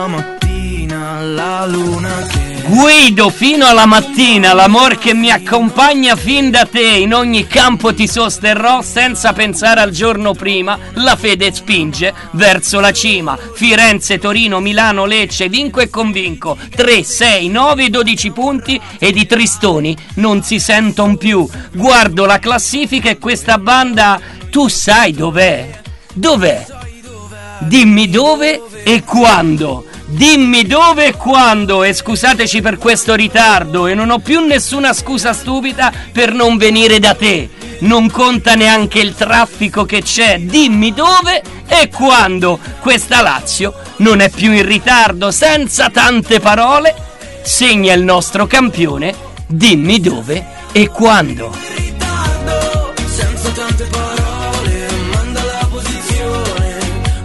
alla mattina, la luna che guido fino alla mattina, l'amor che mi accompagna fin da te, in ogni campo ti sosterrò senza pensare al giorno prima, la fede spinge verso la cima, Firenze, Torino, Milano, Lecce, vinco e convinco, 3, 6, 9, 12 punti ed i tristoni non si sentono più, guardo la classifica e questa banda, tu sai dov'è? Dov'è? Dimmi dove e quando. Dimmi dove e quando. E scusateci per questo ritardo, e non ho più nessuna scusa stupida per non venire da te. Non conta neanche il traffico che c'è. Dimmi dove e quando. Questa Lazio non è più in ritardo. Senza tante parole segna il nostro campione. Dimmi dove e quando. senza tante parole, manda la posizione,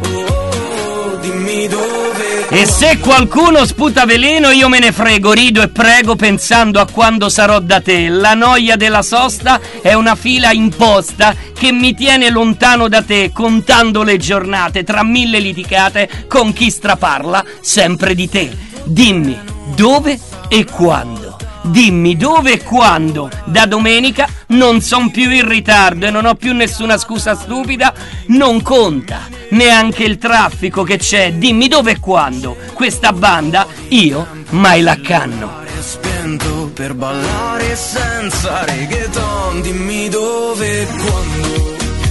dimmi dove. E se qualcuno sputa veleno io me ne frego, rido e prego pensando a quando sarò da te. La noia della sosta è una fila imposta che mi tiene lontano da te, contando le giornate tra mille litigate con chi straparla sempre di te. Dimmi dove e quando. Dimmi dove e quando. Da domenica non son più in ritardo e non ho più nessuna scusa stupida. Non conta neanche il traffico che c'è. Dimmi dove e quando. Questa banda io mai la canno. Spento per ballare senza reggaeton. Dimmi dove e quando.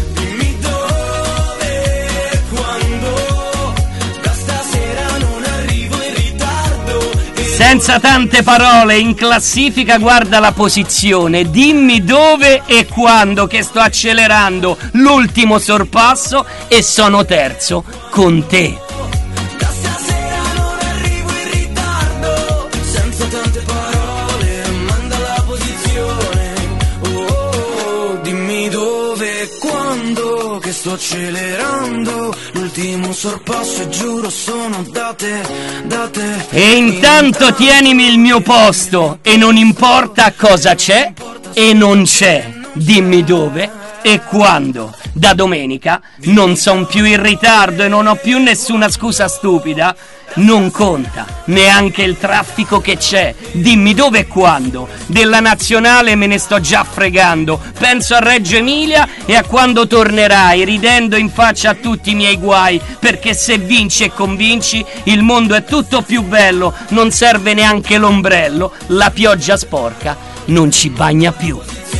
Senza tante parole, in classifica guarda la posizione. Dimmi dove e quando, che sto accelerando l'ultimo sorpasso e sono terzo con te. Da stasera non arrivo in ritardo. Senza tante parole, manda la posizione. Dimmi dove e quando, che sto accelerando l'ultimo sorpasso e giuro sono da te, da te. E intanto tienimi il mio posto e non importa cosa c'è e non c'è. Dimmi dove e quando. Da domenica non son più in ritardo e non ho più nessuna scusa stupida. Non conta neanche il traffico che c'è. Dimmi dove e quando. Della nazionale me ne sto già fregando. Penso a Reggio Emilia e a quando tornerai, ridendo in faccia a tutti i miei guai. Perché se vinci e convinci, il mondo è tutto più bello. Non serve neanche l'ombrello. La pioggia sporca non ci bagna più.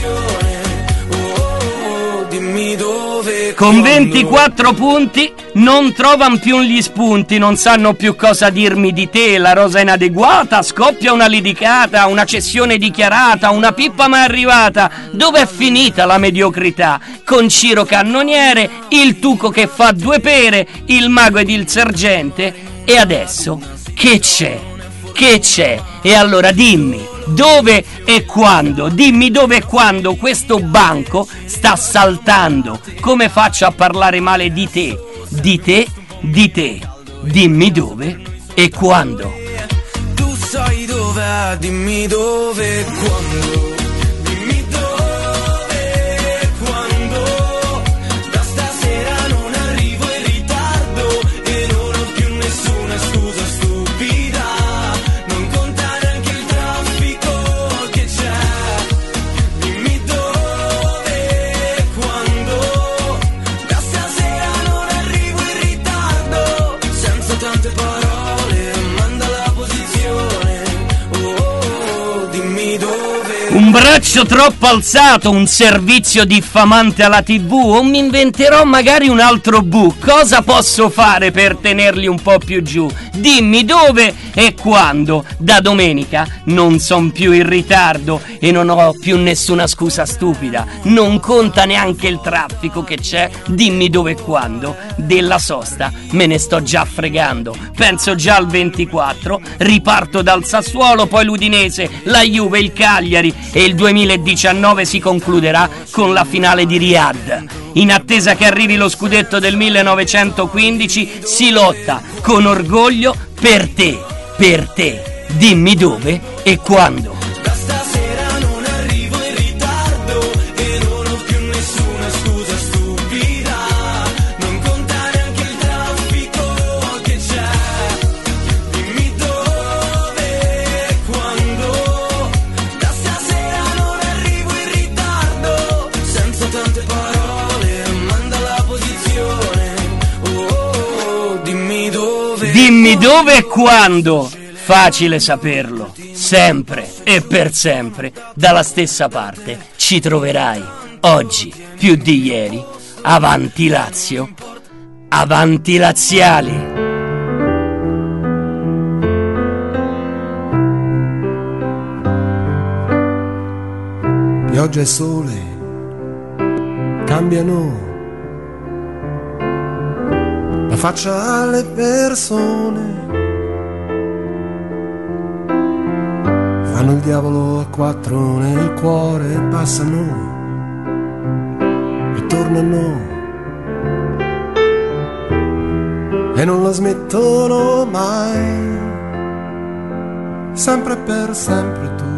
Dimmi dove. Con 24 punti non trovano più gli spunti, non sanno più cosa dirmi di te, la rosa inadeguata, scoppia una litigata, una cessione dichiarata, una pippa mai arrivata. Dov'è finita la mediocrità? Con Ciro Cannoniere, il Tuco che fa due pere, il mago ed il sergente. E adesso che c'è? Che c'è? E allora dimmi dove e quando. Dimmi dove e quando questo banco sta saltando. Come faccio a parlare male di te? Di te, di te. Dimmi dove e quando. Tu sai dov'è, dimmi dove e quando. Dimmi dove e quando. Da stasera non arrivo in ritardo e non ho più nessuna scusa stupida. Non conta neanche il traffico che c'è. Dimmi dove e quando. Da stasera non arrivo in ritardo. Senza tante parole, manda la posizione. Dimmi dove. Un braccio troppo alzato, un servizio diffamante alla TV, o mi inventerò magari un altro bu. Cosa posso fare per tenerli un po' più giù? Dimmi dove e quando. Da domenica non son più in ritardo e non ho più nessuna scusa stupida. Non conta neanche il traffico che c'è. Dimmi dove e quando. Della sosta me ne sto già fregando. Penso già al 24. Riparto dal Sassuolo, poi l'Udinese, la Juve, il Cagliari, e il 2019 si concluderà con la finale di Riyadh. In attesa che arrivi lo scudetto del 1915 si lotta con orgoglio per te, per te. Dimmi dove e quando. Da stasera non arrivo in ritardo e non ho più nessuna scusa stupida. Non conta neanche il traffico che c'è. Dimmi dove e quando. Facile saperlo. Sempre e per sempre dalla stessa parte ci troverai. Oggi più di ieri. Avanti Lazio. Avanti laziali. Pioggia e sole cambiano la faccia alle persone, fanno il diavolo a quattro nel cuore, passano e tornano e non la smettono mai, sempre per sempre tu.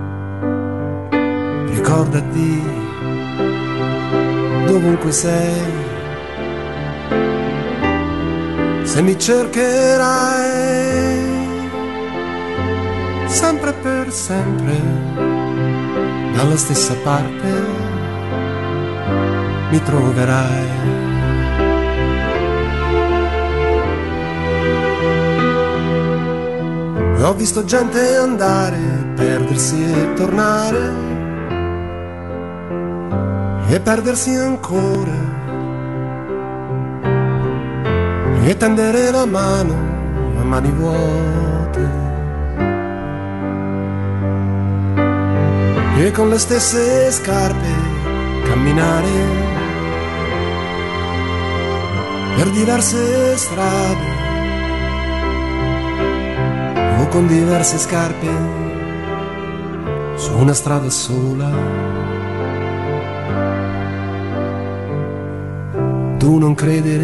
Ricordati, dovunque sei, se mi cercherai, sempre per sempre, dalla stessa parte mi troverai. Ho visto gente andare, perdersi e tornare, e perdersi ancora, e tendere la mano a mani vuote, e con le stesse scarpe camminare per diverse strade, o con diverse scarpe su una strada sola. Tu non credere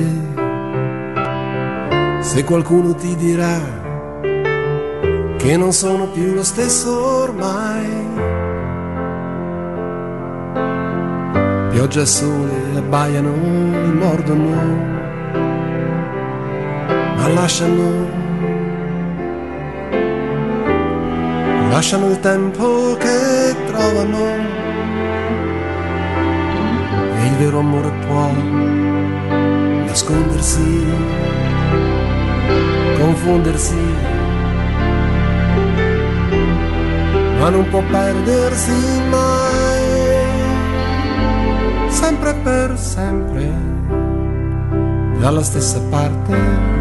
se qualcuno ti dirà che non sono più lo stesso ormai. Pioggia e sole abbaiano e mordono, ma lasciano il tempo che trovano, e il vero amore può nascondersi, confondersi, ma non può perdersi mai, sempre per sempre, dalla stessa parte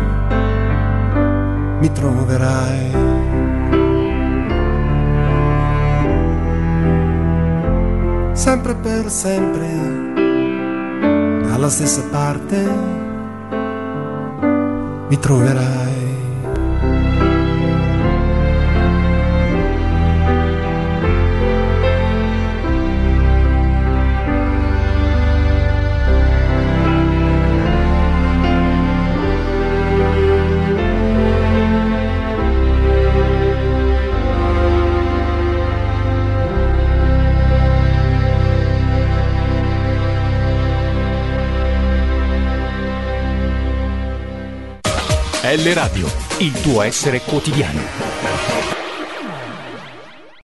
mi troverai. Sempre per sempre, dalla stessa parte mi troverai. L Radio, il tuo essere quotidiano.